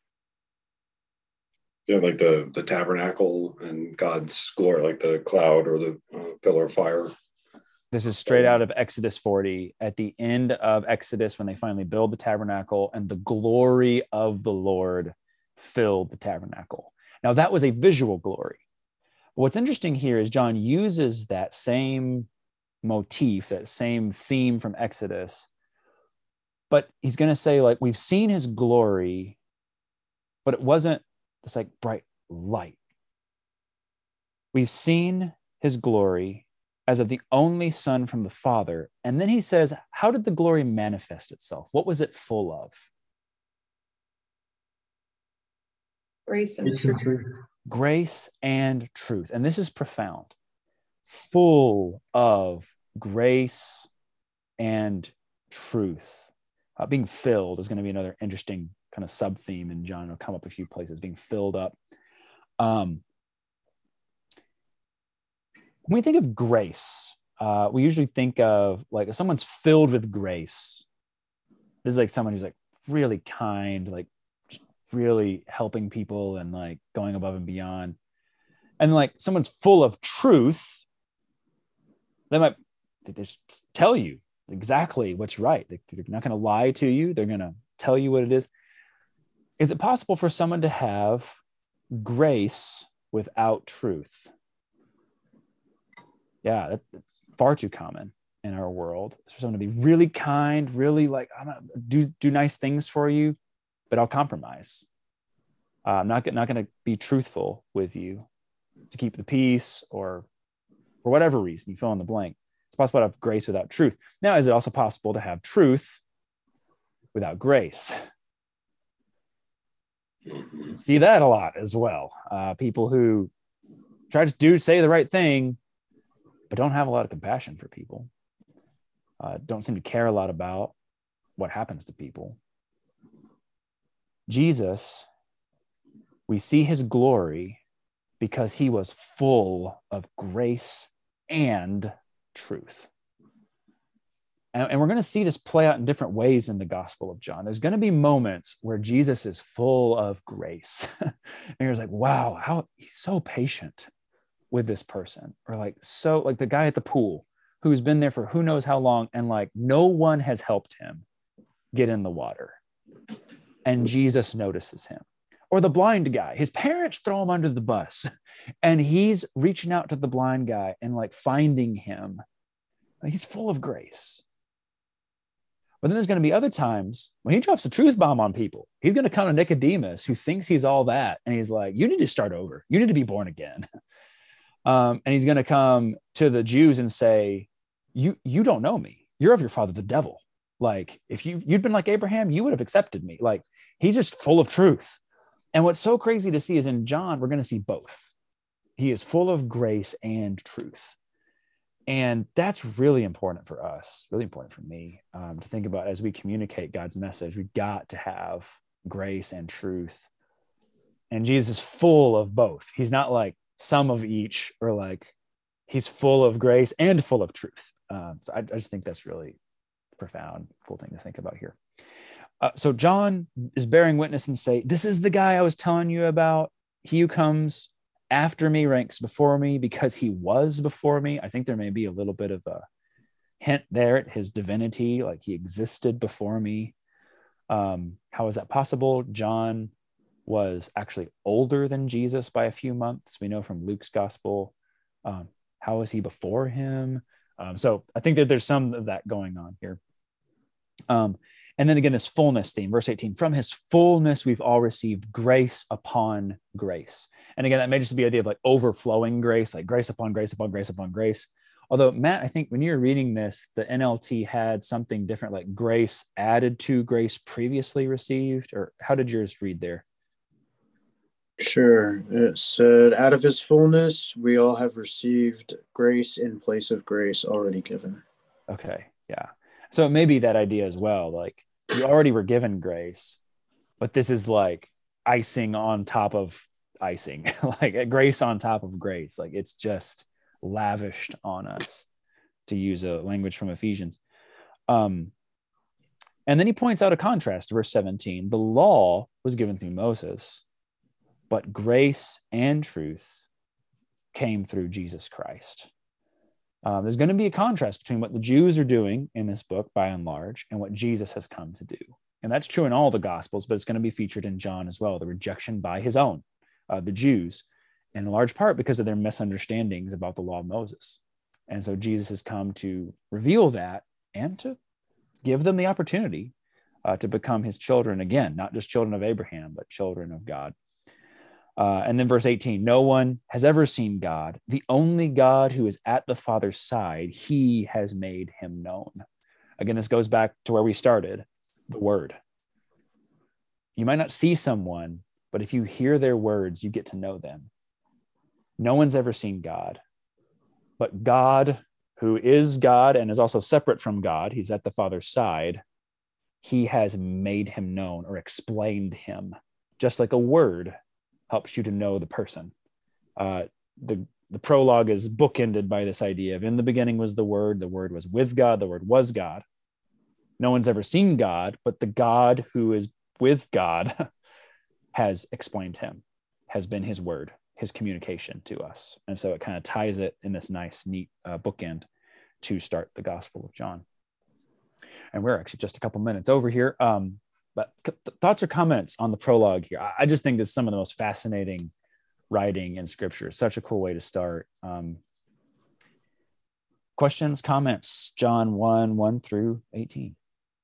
Yeah, like the, the tabernacle and God's glory, like the cloud or the uh, pillar of fire.
This is straight out of Exodus forty. At the end of Exodus, when they finally build the tabernacle, and the glory of the Lord filled the tabernacle. Now, that was a visual glory. What's interesting here is John uses that same motif, that same theme from Exodus, but he's going to say, like, we've seen his glory, but it wasn't this like bright light. We've seen his glory as of the only Son from the Father. And then he says, how did the glory manifest itself? What was it full of?
Grace and truth.
Grace and truth. And this is profound. Full of grace and truth. Uh, being filled is going to be another interesting kind of sub-theme in John. It'll come up a few places, being filled up. Um, when we think of grace, uh, we usually think of like if someone's filled with grace, this is like someone who's like really kind, like really helping people and like going above and beyond. And like someone's full of truth, they might they just tell you exactly what's right. They're not going to lie to you. They're going to tell you what it is. Is it possible for someone to have grace without truth? Yeah, that, that's far too common in our world. For someone to be really kind, really like, I'm gonna do do nice things for you, but I'll compromise. Uh, I'm not, not going to be truthful with you to keep the peace, or for whatever reason, you fill in the blank. It's possible to have grace without truth. Now, is it also possible to have truth without grace? See that a lot as well. Uh, people who try to do, say the right thing, but don't have a lot of compassion for people. Uh, don't seem to care a lot about what happens to people. Jesus, we see his glory because he was full of grace and truth. And, and we're going to see this play out in different ways in the Gospel of John. There's going to be moments where Jesus is full of grace. And you're like, wow, how he's so patient with this person. Or like, so like the guy at the pool who's been there for who knows how long, and like no one has helped him get in the water. And Jesus notices him. Or the blind guy, his parents throw him under the bus, and he's reaching out to the blind guy and like finding him. He's full of grace. But then there's going to be other times when he drops a truth bomb on people. He's going to come to Nicodemus, who thinks he's all that, and he's like, you need to start over. You need to be born again. Um, and he's going to come to the Jews and say, you, you don't know me. You're of your father, the devil. Like, if you, you'd been like Abraham, you would have accepted me. Like, he's just full of truth. And what's so crazy to see is in John, we're going to see both. He is full of grace and truth. And that's really important for us, really important for me um, to think about as we communicate God's message. We got to have grace and truth. And Jesus is full of both. He's not like some of each, or like he's full of grace and full of truth. Um, so I, I just think that's really profound, cool thing to think about here. Uh, so John is bearing witness and say, this is the guy I was telling you about. He who comes after me ranks before me because he was before me. I think there may be a little bit of a hint there at his divinity, like he existed before me. Um, how is that possible? John was actually older than Jesus by a few months. We know from Luke's gospel. Um, how is he before him? Um, so I think that there's some of that going on here. Um, and then again, this fullness theme, verse eighteen, from his fullness, we've all received grace upon grace. And again, that may just be the idea of like overflowing grace, like grace upon grace upon grace upon grace. Although, Matt, I think when you're reading this, the N L T had something different, like grace added to grace previously received, or how did yours read there?
Sure. It said, out of his fullness, we all have received grace in place of grace already given.
Okay, yeah. So it may be that idea as well. Like you already were given grace, but this is like icing on top of icing, like grace on top of grace. Like it's just lavished on us, to use a language from Ephesians. Um, and then he points out a contrast to verse seventeen. The law was given through Moses, but grace and truth came through Jesus Christ. Um, there's going to be a contrast between what the Jews are doing in this book, by and large, and what Jesus has come to do. And that's true in all the Gospels, but it's going to be featured in John as well, the rejection by his own, uh, the Jews, in large part because of their misunderstandings about the law of Moses. And so Jesus has come to reveal that and to give them the opportunity uh, to become his children again, not just children of Abraham, but children of God. Uh, and then verse eighteen, no one has ever seen God. The only God who is at the Father's side, he has made him known. Again, this goes back to where we started, the word. You might not see someone, but if you hear their words, you get to know them. No one's ever seen God, but God, who is God and is also separate from God, he's at the Father's side, he has made him known or explained him, just like a word helps you to know the person. Uh, the, the prologue is bookended by this idea of in the beginning was the Word, the Word was with God, the Word was God. No one's ever seen God, but the God who is with God has explained him, has been his word, his communication to us. And so it kind of ties it in this nice, neat uh, bookend to start the Gospel of John. And we're actually just a couple minutes over here. Um, but thoughts or comments on the prologue here? I just think this is some of the most fascinating writing in Scripture. Such a cool way to start. Um, questions, comments, John one, one through eighteen.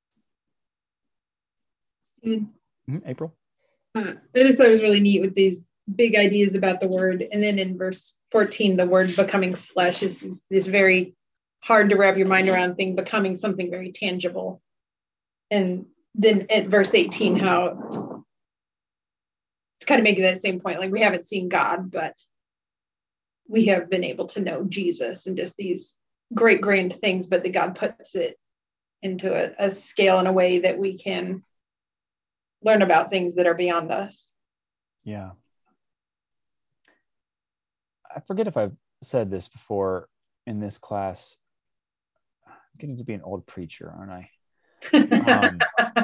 Mm-hmm. April?
Uh, I just thought it was really neat with these big ideas about the word. And then in verse fourteen, the word becoming flesh is, is, is very hard to wrap your mind around thing, becoming something very tangible. And then at verse eighteen, how it's kind of making that same point. Like we haven't seen God, but we have been able to know Jesus and just these great, grand things, but that God puts it into a, a scale in a way that we can learn about things that are beyond us.
Yeah. I forget if I've said this before in this class. I'm getting to be an old preacher, aren't I? Um,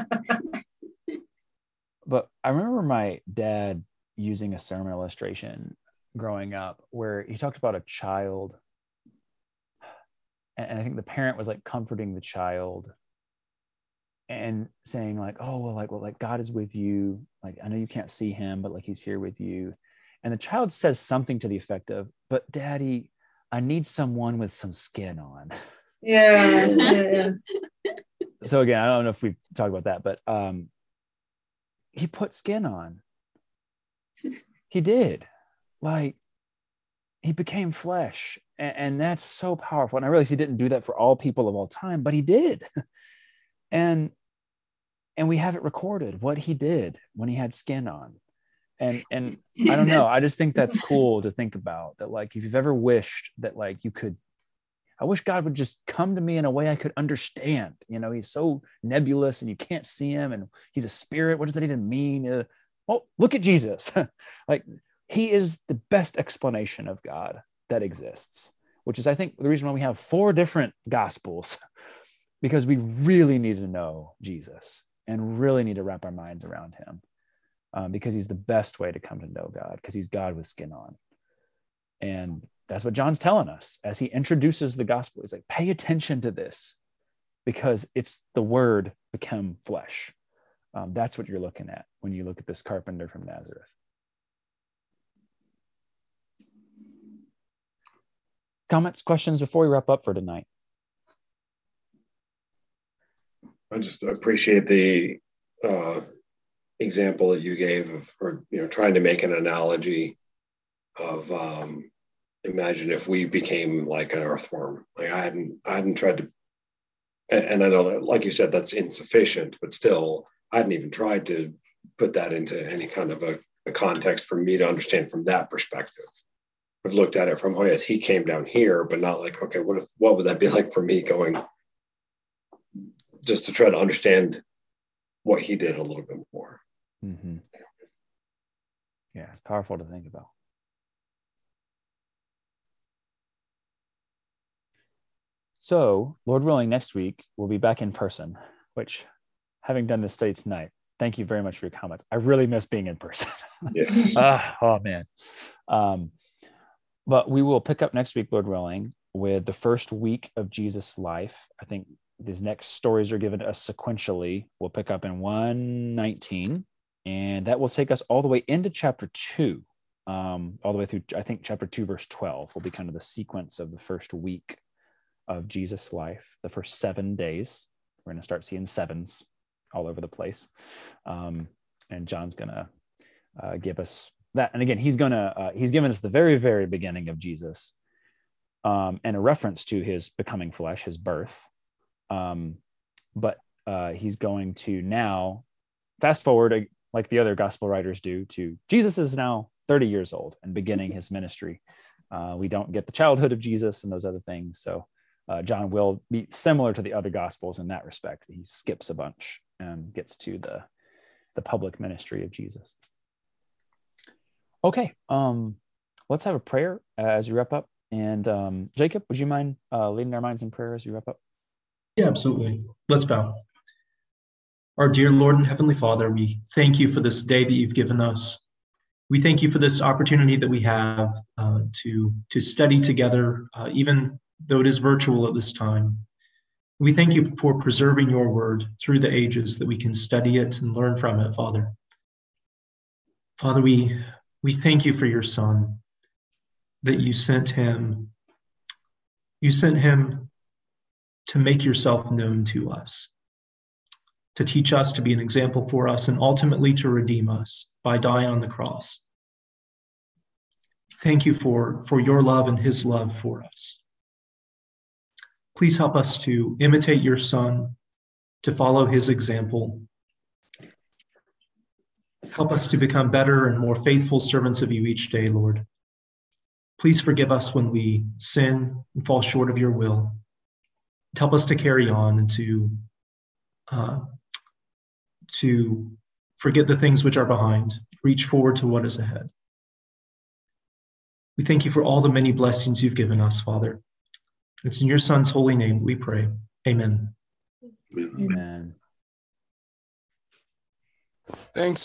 but I remember my dad using a sermon illustration growing up where he talked about a child, and I think the parent was like comforting the child and saying like, oh, well, like, well, like God is with you. Like, I know you can't see him, but like he's here with you. And the child says something to the effect of, but Daddy, I need someone with some skin on.
Yeah. yeah.
So again, I don't know if we talk about that, but um, he put skin on. He did. Like, he became flesh. And, and that's so powerful. And I realize he didn't do that for all people of all time, but he did. and and we have it recorded, what he did when he had skin on. And and I don't know, I just think that's cool to think about, that like if you've ever wished that like you could, I wish God would just come to me in a way I could understand. You know, he's so nebulous and you can't see him and he's a spirit. What does that even mean? Uh, well, look at Jesus. Like he is the best explanation of God that exists, which is, I think, the reason why we have four different gospels, because we really need to know Jesus and really need to wrap our minds around him, um, because he's the best way to come to know God, because he's God with skin on. And that's what John's telling us as he introduces the gospel. He's like, pay attention to this because it's the word become flesh. Um, that's what you're looking at when you look at this carpenter from Nazareth. Comments, questions before we wrap up for tonight?
I just appreciate the uh, example that you gave of, or, you know, trying to make an analogy of, um, imagine if we became like an earthworm. Like I hadn't, I hadn't tried to, and, and I know that, like you said, that's insufficient, but still, I hadn't even tried to put that into any kind of a, a context for me to understand from that perspective. I've looked at it from, oh yes, he came down here, but not like, okay, what if, what would that be like for me going, just to try to understand what he did a little bit more.
Mm-hmm. Yeah, it's powerful to think about. So, Lord willing, next week we'll be back in person, which, having done this study tonight, thank you very much for your comments. I really miss being in person.
Yes.
ah, oh, man. Um, but we will pick up next week, Lord willing, with the first week of Jesus' life. I think these next stories are given to us sequentially. We'll pick up in one nineteen, and that will take us all the way into chapter two, um, all the way through, I think, chapter two, verse twelve will be kind of the sequence of the first week of Jesus' life, the first seven days. We're going to start seeing sevens all over the place. Um, and John's going to uh, give us that. And again, he's going to, uh, he's given us the very, very beginning of Jesus, um, and a reference to his becoming flesh, his birth. Um, but uh, he's going to now fast forward, uh, like the other gospel writers do, to Jesus is now thirty years old and beginning his ministry. Uh, we don't get the childhood of Jesus and those other things. So uh, John will be similar to the other gospels in that respect. He skips a bunch and gets to the, the public ministry of Jesus. Okay, um, let's have a prayer as we wrap up. And um, Jacob, would you mind uh, leading our minds in prayer as we wrap up?
Yeah, absolutely. Let's bow. Our dear Lord and Heavenly Father, we thank you for this day that you've given us. We thank you for this opportunity that we have uh, to, to study together, uh, even though it is virtual at this time. We thank you for preserving your word through the ages, that we can study it and learn from it, Father. Father, we, we thank you for your Son, that you sent him. You sent him to make yourself known to us, to teach us, to be an example for us, and ultimately to redeem us by dying on the cross. Thank you for, for your love and his love for us. Please help us to imitate your Son, to follow his example. Help us to become better and more faithful servants of you each day, Lord. Please forgive us when we sin and fall short of your will. Help us to carry on and to, uh, to forget the things which are behind, reach forward to what is ahead. We thank you for all the many blessings you've given us, Father. It's in your Son's holy name that we pray. Amen.
Amen.
Thanks.